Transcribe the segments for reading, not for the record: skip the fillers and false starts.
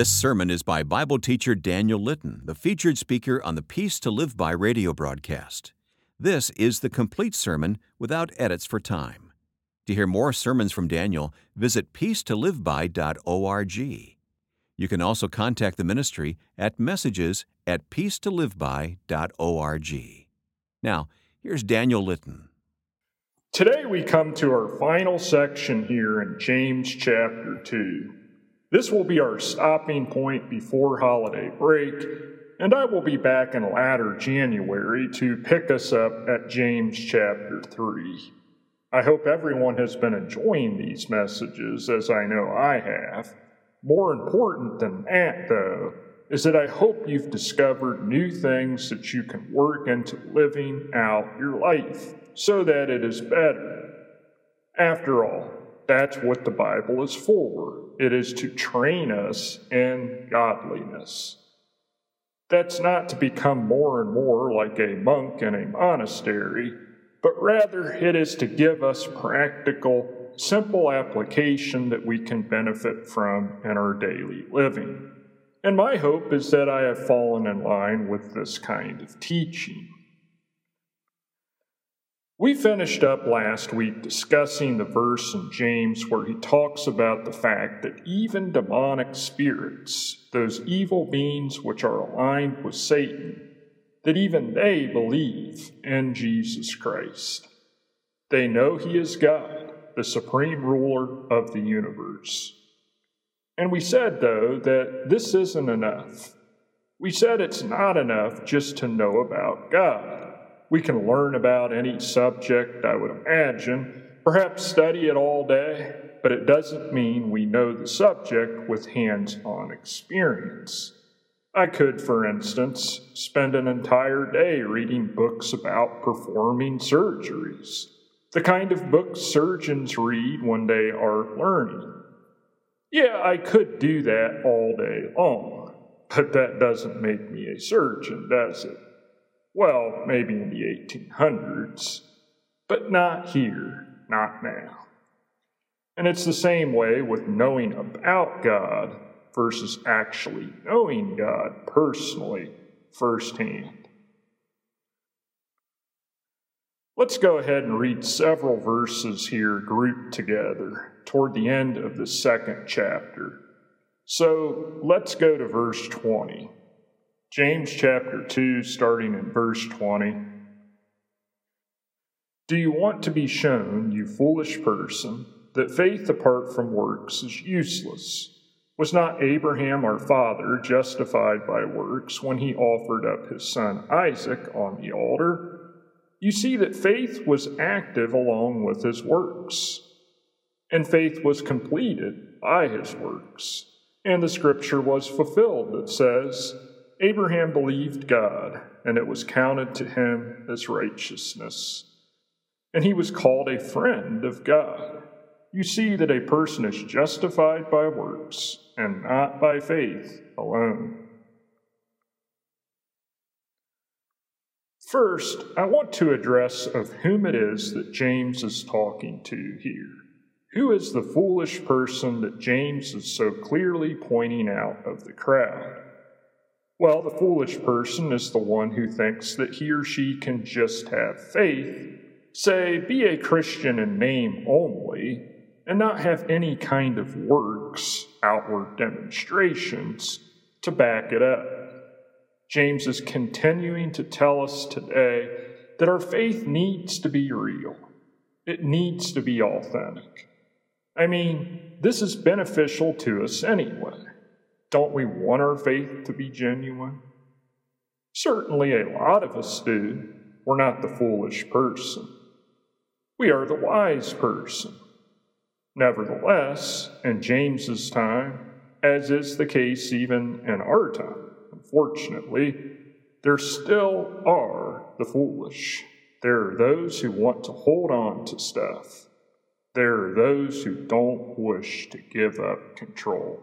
This sermon is by Bible teacher Daniel Litton, the featured speaker on the Peace to Live By radio broadcast. This is the complete sermon without edits for time. To hear more sermons from Daniel, visit peacetoliveby.org. You can also contact the ministry at messages@peacetoliveby.org. Now, here's Daniel Litton. Today we come to our final section here in James chapter 2. This will be our stopping point before holiday break, and I will be back in latter January to pick us up at James chapter 3. I hope everyone has been enjoying these messages, as I know I have. More important than that, though, is that I hope you've discovered new things that you can work into living out your life so that it is better. After all, that's what the Bible is for. It is to train us in godliness. That's not to become more and more like a monk in a monastery, but rather it is to give us practical, simple application that we can benefit from in our daily living. And my hope is that I have fallen in line with this kind of teaching. We finished up last week discussing the verse in James where he talks about the fact that even demonic spirits, those evil beings which are aligned with Satan, that even they believe in Jesus Christ. They know he is God, the supreme ruler of the universe. And we said, though, that this isn't enough. We said it's not enough just to know about God. We can learn about any subject, I would imagine, perhaps study it all day, but it doesn't mean we know the subject with hands-on experience. I could, for instance, spend an entire day reading books about performing surgeries, the kind of books surgeons read when they are learning. Yeah, I could do that all day long, but that doesn't make me a surgeon, does it? Well, maybe in the 1800s, but not here, not now. And it's the same way with knowing about God versus actually knowing God personally, firsthand. Let's go ahead and read several verses here grouped together toward the end of the second chapter. So let's go to verse 20. James chapter 2, starting in verse 20. Do you want to be shown, you foolish person, that faith apart from works is useless? Was not Abraham our father justified by works when he offered up his son Isaac on the altar? You see that faith was active along with his works, and faith was completed by his works. And the scripture was fulfilled that says, Abraham believed God, and it was counted to him as righteousness. And he was called a friend of God. You see that a person is justified by works, and not by faith alone. First, I want to address of whom it is that James is talking to here. Who is the foolish person that James is so clearly pointing out of the crowd? Well, the foolish person is the one who thinks that he or she can just have faith, say, be a Christian in name only, and not have any kind of works, outward demonstrations, to back it up. James is continuing to tell us today that our faith needs to be real. It needs to be authentic. I mean, this is beneficial to us anyway. Don't we want our faith to be genuine? Certainly a lot of us do. We're not the foolish person. We are the wise person. Nevertheless, in James's time, as is the case even in our time, unfortunately, there still are the foolish. There are those who want to hold on to stuff. There are those who don't wish to give up control.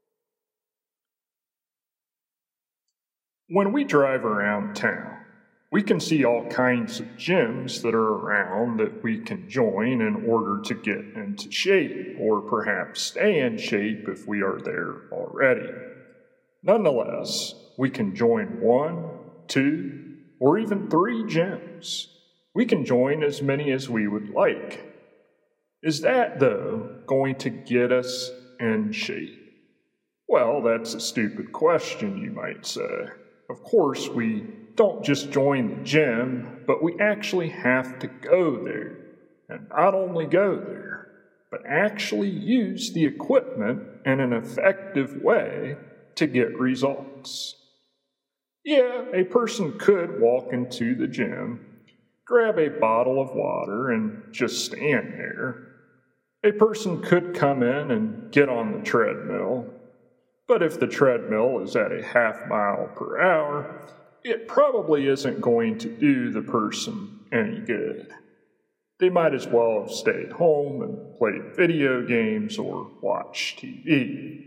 When we drive around town, We can see all kinds of gyms that are around that we can join in order to get into shape, or perhaps stay in shape if we are there already. Nonetheless, we can join 1, 2, or even 3 gyms. We can join as many as we would like. Is that, though, going to get us in shape? Well, that's a stupid question, you might say. Of course, we don't just join the gym, but we actually have to go there. And not only go there, but actually use the equipment in an effective way to get results. Yeah, a person could walk into the gym, grab a bottle of water, and just stand there. A person could come in and get on the treadmill, but if the treadmill is at a half mile per hour, it probably isn't going to do the person any good. They might as well have stayed home and played video games or watched TV.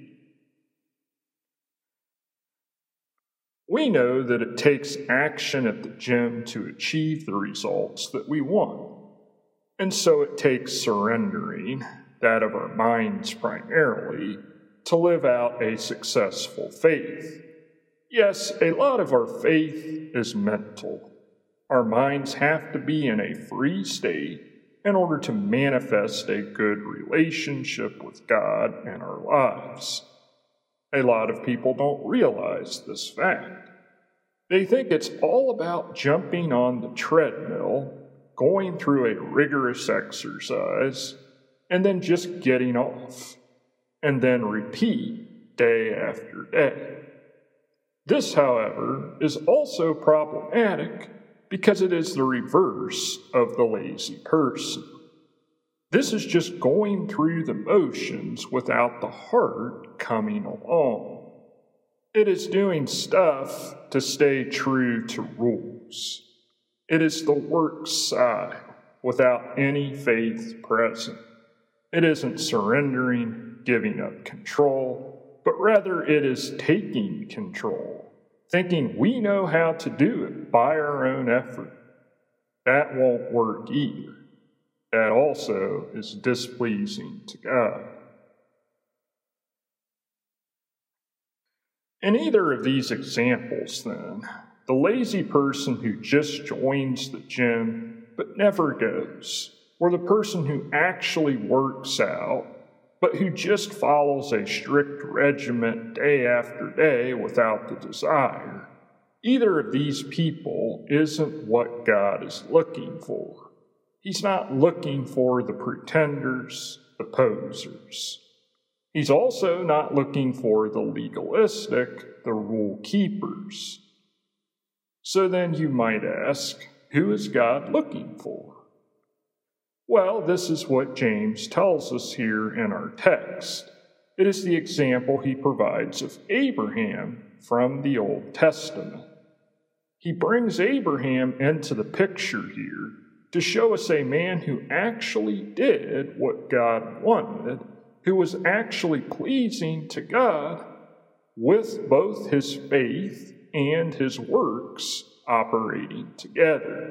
We know that it takes action at the gym to achieve the results that we want. And so it takes surrendering, that of our minds primarily, to live out a successful faith. Yes, a lot of our faith is mental. Our minds have to be in a free state in order to manifest a good relationship with God in our lives. A lot of people don't realize this fact. They think it's all about jumping on the treadmill, going through a rigorous exercise, and then just getting off, and then repeat day after day. This, however, is also problematic because it is the reverse of the lazy person. This is just going through the motions without the heart coming along. It is doing stuff to stay true to rules. It is the work side without any faith present. It isn't surrendering, giving up control, but rather it is taking control, thinking we know how to do it by our own effort. That won't work either. That also is displeasing to God. In either of these examples, then, the lazy person who just joins the gym but never goes, or the person who actually works out but who just follows a strict regimen day after day without the desire, either of these people isn't what God is looking for. He's not looking for the pretenders, the posers. He's also not looking for the legalistic, the rule keepers. So then you might ask, who is God looking for? Well, this is what James tells us here in our text. It is the example he provides of Abraham from the Old Testament. He brings Abraham into the picture here to show us a man who actually did what God wanted, who was actually pleasing to God with both his faith and his works operating together.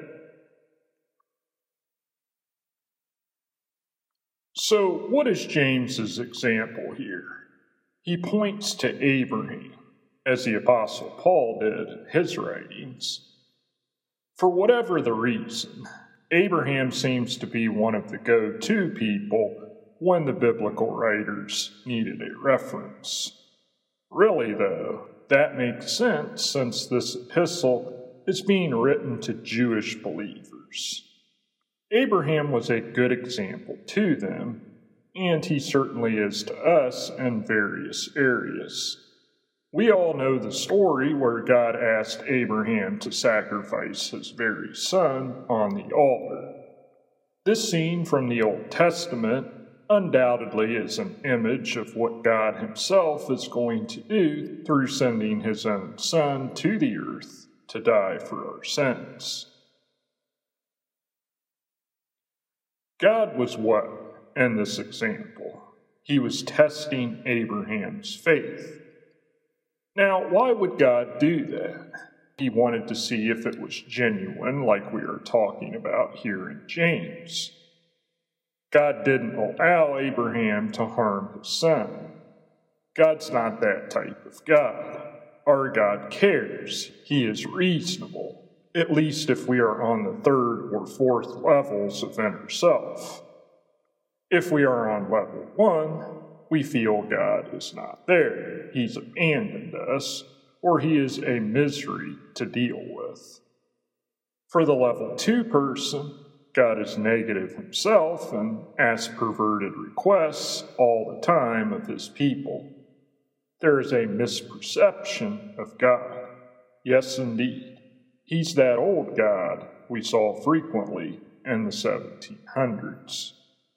So, what is James's example here? He points to Abraham, as the Apostle Paul did in his writings. For whatever the reason, Abraham seems to be one of the go-to people when the biblical writers needed a reference. Really, though, that makes sense since this epistle is being written to Jewish believers. Abraham was a good example to them, and he certainly is to us in various areas. We all know the story where God asked Abraham to sacrifice his very son on the altar. This scene from the Old Testament undoubtedly is an image of what God himself is going to do through sending his own son to the earth to die for our sins. God was what in this example? He was testing Abraham's faith. Now, why would God do that? He wanted to see if it was genuine, like we are talking about here in James. God didn't allow Abraham to harm his son. God's not that type of God. Our God cares. He is reasonable, at least if we are on the third or fourth levels of inner self. If we are on level 1, we feel God is not there. He's abandoned us, or he is a misery to deal with. For the level 2 person, God is negative himself and asks perverted requests all the time of his people. There is a misperception of God. Yes, indeed. He's that old God we saw frequently in the 1700s.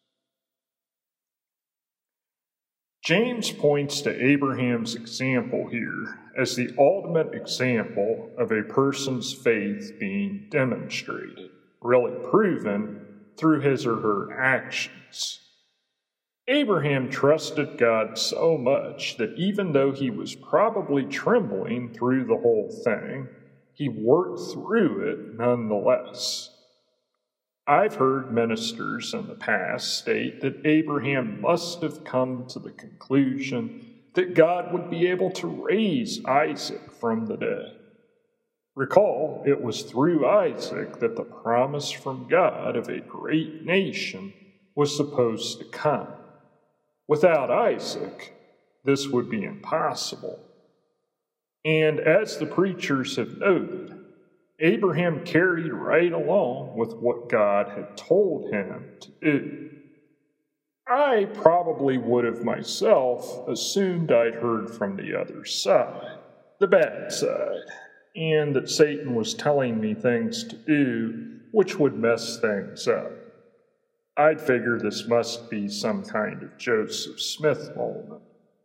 James points to Abraham's example here as the ultimate example of a person's faith being demonstrated, really proven, through his or her actions. Abraham trusted God so much that even though he was probably trembling through the whole thing, he worked through it nonetheless. I've heard ministers in the past state that Abraham must have come to the conclusion that God would be able to raise Isaac from the dead. Recall, it was through Isaac that the promise from God of a great nation was supposed to come. Without Isaac, this would be impossible. And as the preachers have noted, Abraham carried right along with what God had told him to do. I probably would have myself assumed I'd heard from the other side, the bad side, and that Satan was telling me things to do which would mess things up. I'd figure this must be some kind of Joseph Smith moment.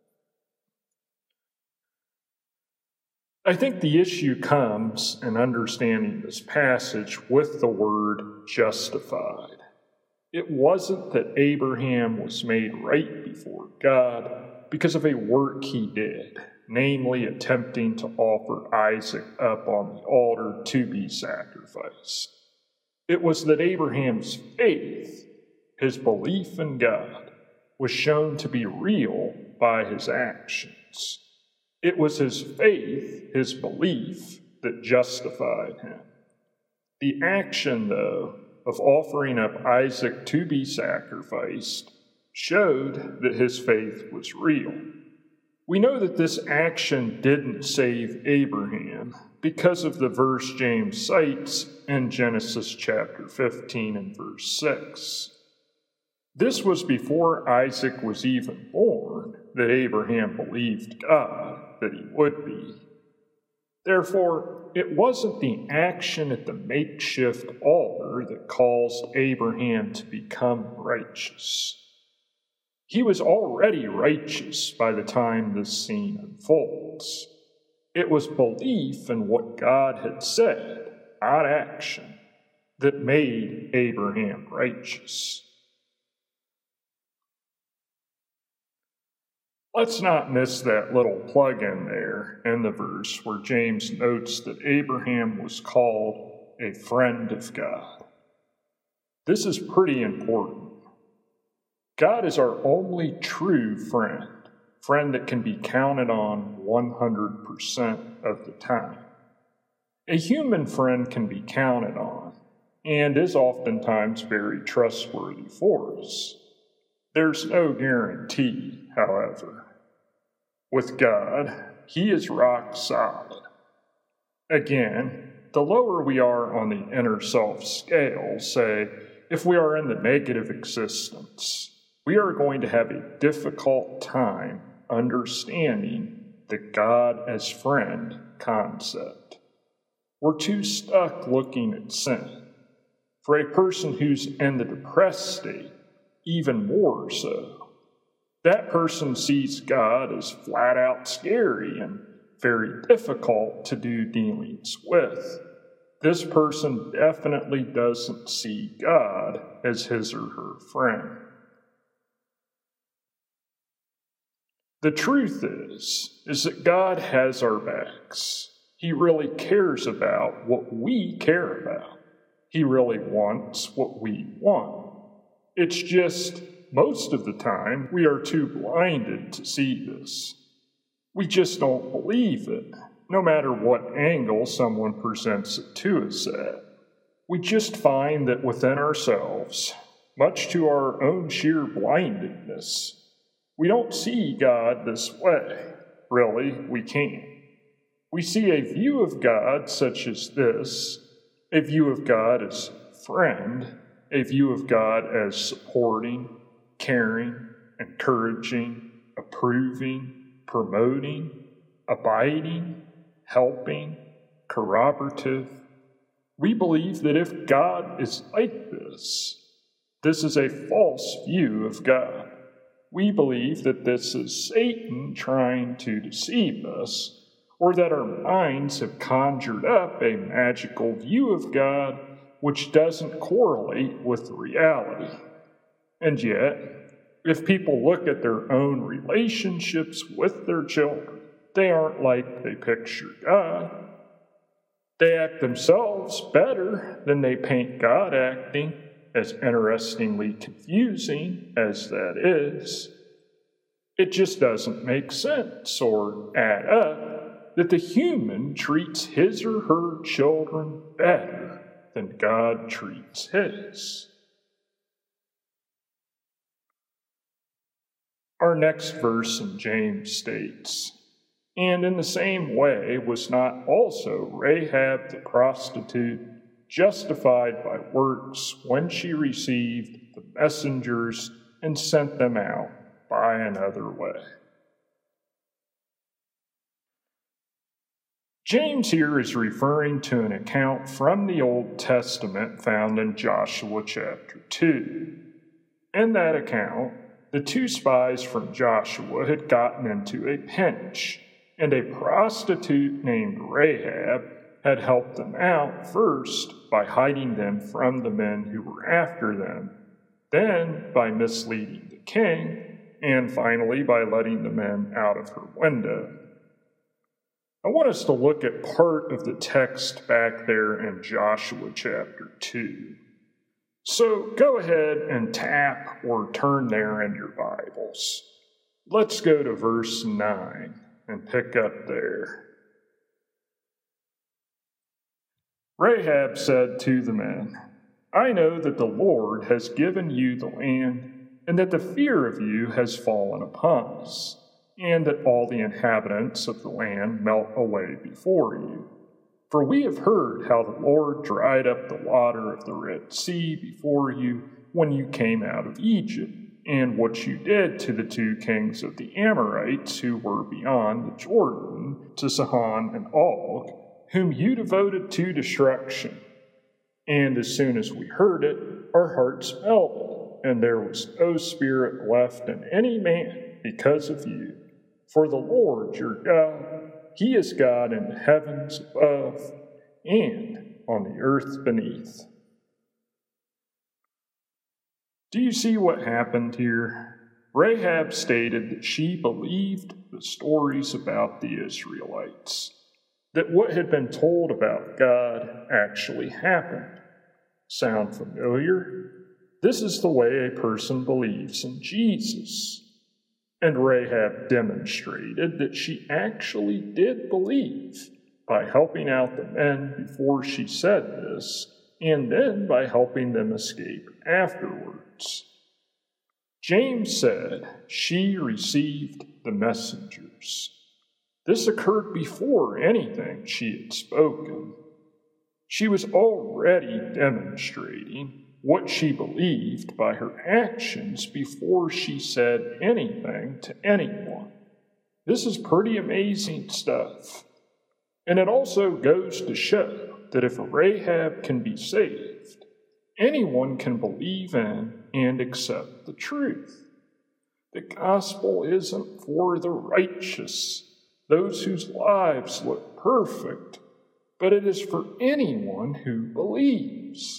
I think the issue comes in understanding this passage with the word justified. It wasn't that Abraham was made right before God because of a work he did, namely attempting to offer Isaac up on the altar to be sacrificed. It was that Abraham's faith, his belief in God, was shown to be real by his actions. It was his faith, his belief, that justified him. The action, though, of offering up Isaac to be sacrificed showed that his faith was real. We know that this action didn't save Abraham because of the verse James cites in Genesis chapter 15 and verse 6. This was before Isaac was even born that Abraham believed God that he would be. Therefore, it wasn't the action at the makeshift altar that caused Abraham to become righteous. He was already righteous by the time this scene unfolds. It was belief in what God had said, not action, that made Abraham righteous. Let's not miss that little plug in there in the verse where James notes that Abraham was called a friend of God. This is pretty important. God is our only true friend that can be counted on 100% of the time. A human friend can be counted on and is oftentimes very trustworthy for us. There's no guarantee, however. With God, He is rock solid. Again, the lower we are on the inner self scale, say, if we are in the negative existence, we are going to have a difficult time understanding the God as friend concept. We're too stuck looking at sin. For a person who's in the depressed state, even more so. That person sees God as flat out scary and very difficult to do dealings with. This person definitely doesn't see God as his or her friend. The truth is that God has our backs. He really cares about what we care about. He really wants what we want. It's just, most of the time, we are too blinded to see this. We just don't believe it, no matter what angle someone presents it to us at. We just find that within ourselves, much to our own sheer blindedness, we don't see God this way. Really, we can't. We see a view of God such as this, a view of God as friend, a view of God as supporting, caring, encouraging, approving, promoting, abiding, helping, corroborative. We believe that if God is like this is a false view of God. We believe that this is Satan trying to deceive us, or that our minds have conjured up a magical view of God which doesn't correlate with reality. And yet, if people look at their own relationships with their children, they aren't like they picture God. They act themselves better than they paint God acting, as interestingly confusing as that is. It just doesn't make sense or add up that the human treats his or her children better than God treats his. Our next verse in James states, "And in the same way was not also Rahab the prostitute justified by works when she received the messengers and sent them out by another way." James here is referring to an account from the Old Testament found in Joshua chapter 2. In that account, the two spies from Joshua had gotten into a pinch, and a prostitute named Rahab had helped them out first by hiding them from the men who were after them, then by misleading the king, and finally by letting the men out of her window. I want us to look at part of the text back there in Joshua chapter 2. So go ahead and tap or turn there in your Bibles. Let's go to verse 9 and pick up there. Rahab said to the men, "I know that the Lord has given you the land, and that the fear of you has fallen upon us, and that all the inhabitants of the land melt away before you. For we have heard how the Lord dried up the water of the Red Sea before you when you came out of Egypt, and what you did to the two kings of the Amorites who were beyond the Jordan, to Sihon and Og, whom you devoted to destruction. And as soon as we heard it, our hearts melted, and there was no spirit left in any man because of you. For the Lord your God, He is God in the heavens above and on the earth beneath." Do you see what happened here? Rahab stated that she believed the stories about the Israelites, that what had been told about God actually happened. Sound familiar? This is the way a person believes in Jesus. And Rahab demonstrated that she actually did believe by helping out the men before she said this, and then by helping them escape afterwards. James said she received the messengers. This occurred before anything she had spoken. She was already demonstrating what she believed by her actions before she said anything to anyone. This is pretty amazing stuff. And it also goes to show that if Rahab can be saved, anyone can believe in and accept the truth. The gospel isn't for the righteous, those whose lives look perfect, but it is for anyone who believes.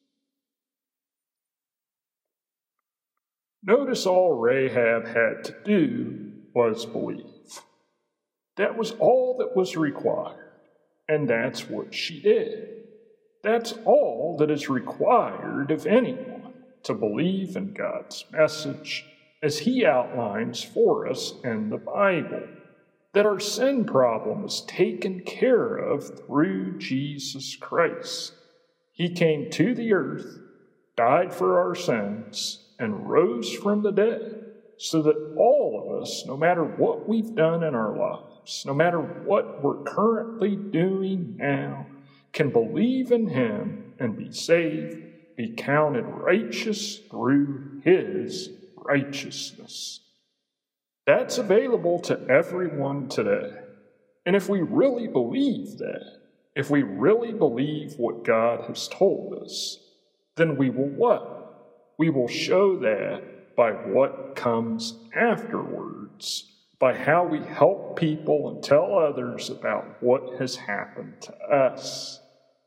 Notice all Rahab had to do was believe. That was all that was required. And that's what she did. That's all that is required of anyone, to believe in God's message as He outlines for us in the Bible, that our sin problem is taken care of through Jesus Christ. He came to the earth, died for our sins, and rose from the dead, so that all of us, no matter what we've done in our lives, no matter what we're currently doing now, can believe in Him and be saved, be counted righteous through His righteousness. That's available to everyone today. And if we really believe that, if we really believe what God has told us, then we will what? We will show that by what comes afterwards, by how we help people and tell others about what has happened to us.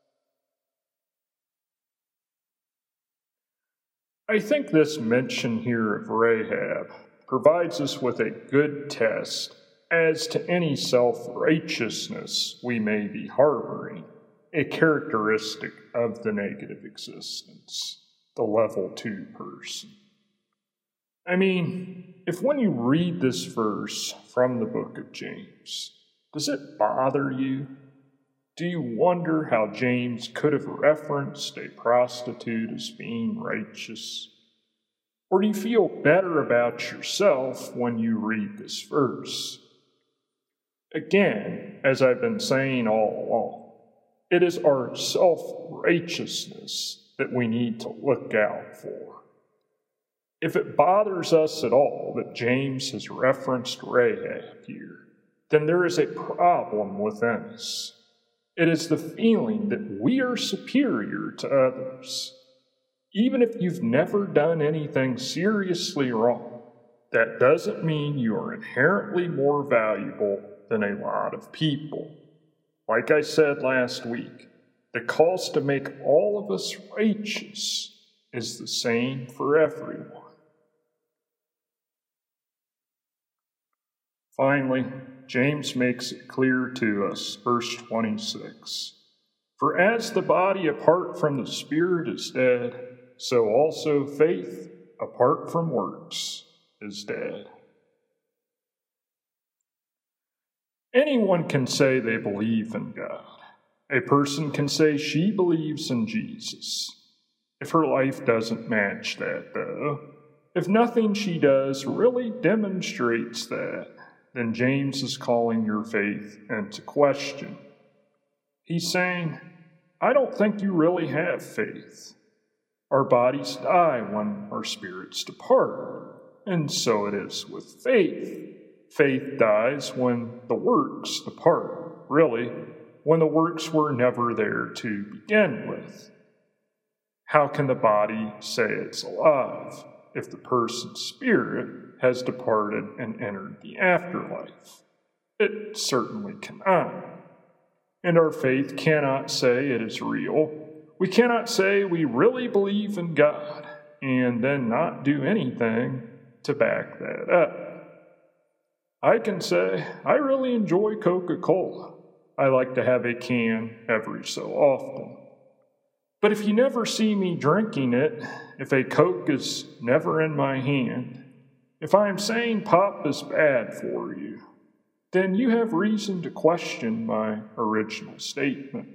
I think this mention here of Rahab provides us with a good test as to any self-righteousness we may be harboring, a characteristic of the negative existence, the level 2 person. I mean, if when you read this verse from the book of James, does it bother you? Do you wonder how James could have referenced a prostitute as being righteous? Or do you feel better about yourself when you read this verse? Again, as I've been saying all along, it is our self-righteousness that we need to look out for. If it bothers us at all that James has referenced Rahab here, then there is a problem within us. It is the feeling that we are superior to others. Even if you've never done anything seriously wrong, that doesn't mean you are inherently more valuable than a lot of people. Like I said last week, the cost to make all of us righteous is the same for everyone. Finally, James makes it clear to us, verse 26. For as the body apart from the Spirit is dead, so also faith apart from works is dead. Anyone can say they believe in God. A person can say she believes in Jesus. If her life doesn't match that, though, if nothing she does really demonstrates that, then James is calling your faith into question. He's saying, I don't think you really have faith. Our bodies die when our spirits depart, and so it is with faith. Faith dies when the works depart, really, when the works were never there to begin with. How can the body say it's alive if the person's spirit has departed and entered the afterlife? It certainly cannot. And our faith cannot say it is real. We cannot say we really believe in God and then not do anything to back that up. I can say I really enjoy Coca-Cola. I like to have a can every so often. But if you never see me drinking it, if a Coke is never in my hand, if I am saying pop is bad for you, then you have reason to question my original statement.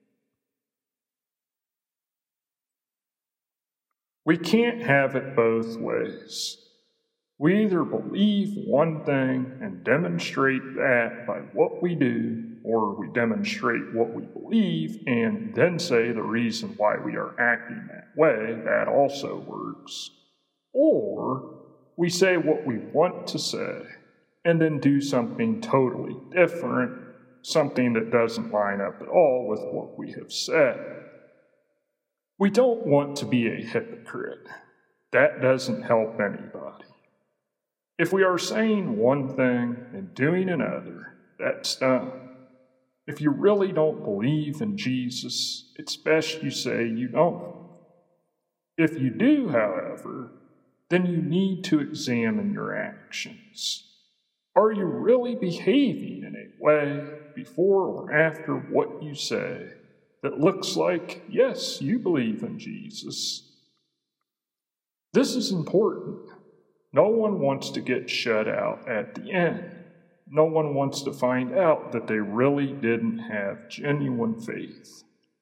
We can't have it both ways. We either believe one thing and demonstrate that by what we do, or we demonstrate what we believe and then say the reason why we are acting that way. That also works. Or we say what we want to say and then do something totally different, something that doesn't line up at all with what we have said. We don't want to be a hypocrite. That doesn't help anybody. If we are saying one thing and doing another, that's done. If you really don't believe in Jesus, it's best you say you don't. If you do, however, then you need to examine your actions. Are you really behaving in a way before or after what you say that looks like, yes, you believe in Jesus. This is important. No one wants to get shut out at the end. No one wants to find out that they really didn't have genuine faith.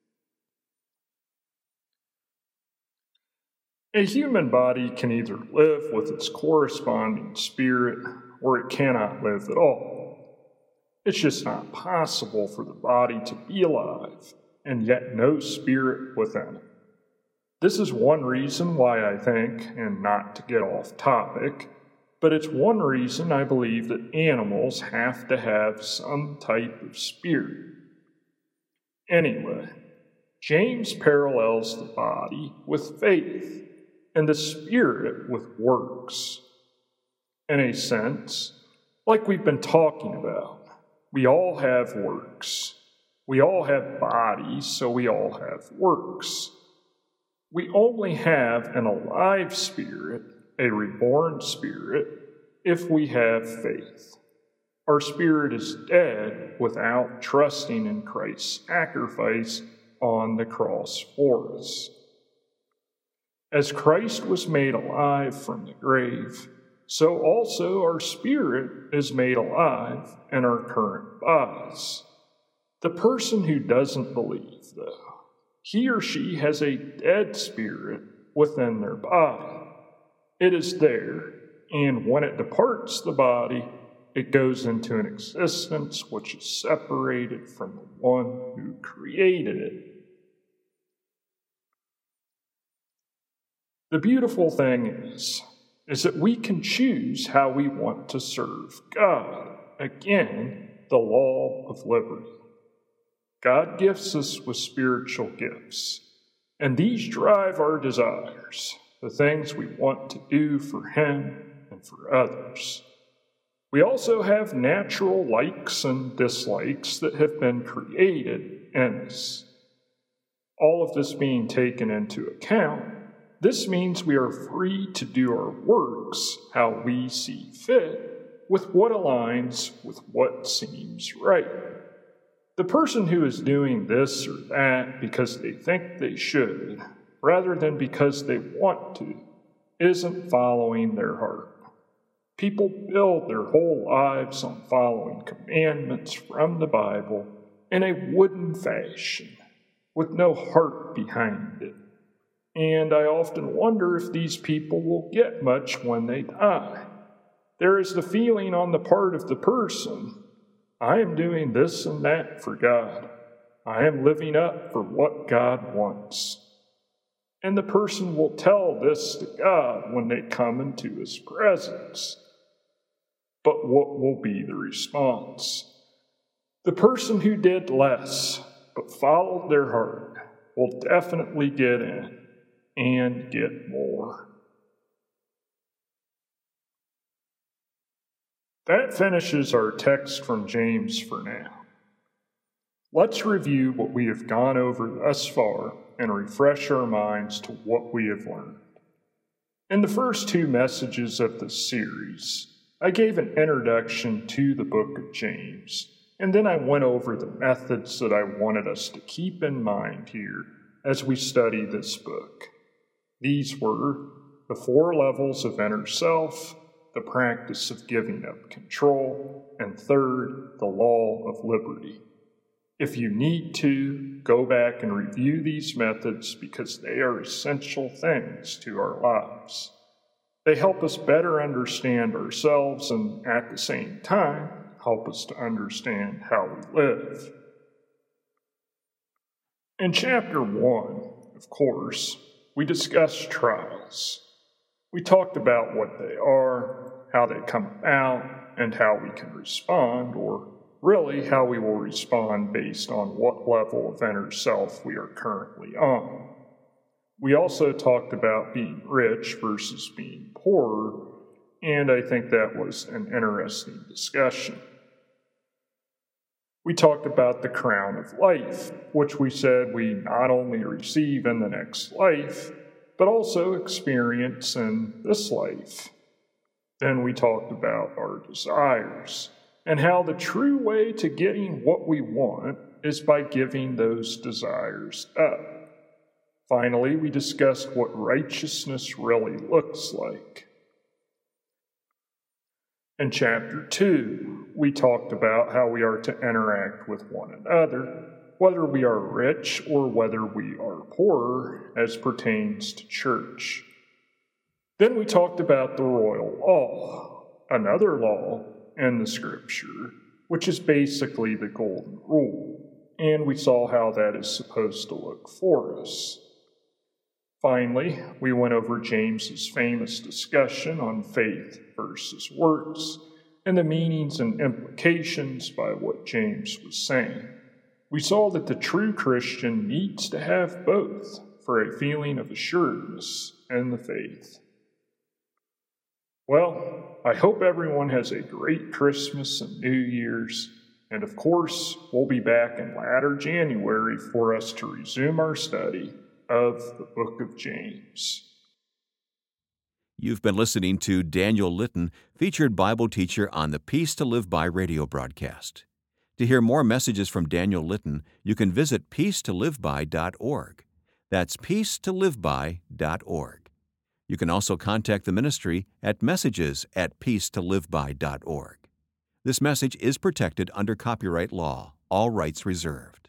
A human body can either live with its corresponding spirit or it cannot live at all. It's just not possible for the body to be alive and yet no spirit within it. This is one reason why I think, and not to get off topic, but it's one reason I believe that animals have to have some type of spirit. Anyway, James parallels the body with faith and the spirit with works. In a sense, like we've been talking about, we all have works. We all have bodies, so we all have works. We only have an alive spirit, a reborn spirit, if we have faith. Our spirit is dead without trusting in Christ's sacrifice on the cross for us. As Christ was made alive from the grave, so also our spirit is made alive in our current bodies. The person who doesn't believe, though, he or she has a dead spirit within their body. It is there, and when it departs the body, it goes into an existence which is separated from the one who created it. The beautiful thing is that we can choose how we want to serve God. Again, the law of liberty. God gifts us with spiritual gifts, and these drive our desires, the things we want to do for Him and for others. We also have natural likes and dislikes that have been created in us. All of this being taken into account, this means we are free to do our works how we see fit, with what aligns with what seems right. The person who is doing this or that because they think they should, rather than because they want to, isn't following their heart. People build their whole lives on following commandments from the Bible in a wooden fashion, with no heart behind it. And I often wonder if these people will get much when they die. There is the feeling on the part of the person, I am doing this and that for God. I am living up for what God wants. And the person will tell this to God when they come into His presence. But what will be the response? The person who did less but followed their heart will definitely get in and get more. That finishes our text from James for now. Let's review what we have gone over thus far and refresh our minds to what we have learned. In the first two messages of this series, I gave an introduction to the book of James, and then I went over the methods that I wanted us to keep in mind here as we study this book. These were the 4 levels of inner self, the practice of giving up control, and third, the law of liberty. If you need to, go back and review these methods because they are essential things to our lives. They help us better understand ourselves and, at the same time, help us to understand how we live. In chapter 1, of course, we discussed trials. We talked about what they are, how they come about, and how we can respond, or really how we will respond based on what level of inner self we are currently on. We also talked about being rich versus being poor, and I think that was an interesting discussion. We talked about the crown of life, which we said we not only receive in the next life, but also experience in this life. Then we talked about our desires, and how the true way to getting what we want is by giving those desires up. Finally, we discussed what righteousness really looks like. In Chapter 2, we talked about how we are to interact with one another, whether we are rich or whether we are poor, as pertains to church. Then we talked about the royal law, another law in the Scripture, which is basically the golden rule, and we saw how that is supposed to look for us. Finally, we went over James's famous discussion on faith versus works and the meanings and implications by what James was saying. We saw that the true Christian needs to have both for a feeling of assuredness in the faith. Well, I hope everyone has a great Christmas and New Year's, and of course, we'll be back in latter January for us to resume our study of the book of James. You've been listening to Daniel Litton, featured Bible teacher on the Peace to Live By radio broadcast. To hear more messages from Daniel Litton, you can visit peacetoliveby.org. That's peacetoliveby.org. You can also contact the ministry at messages@peacetoliveby.org. This message is protected under copyright law, all rights reserved.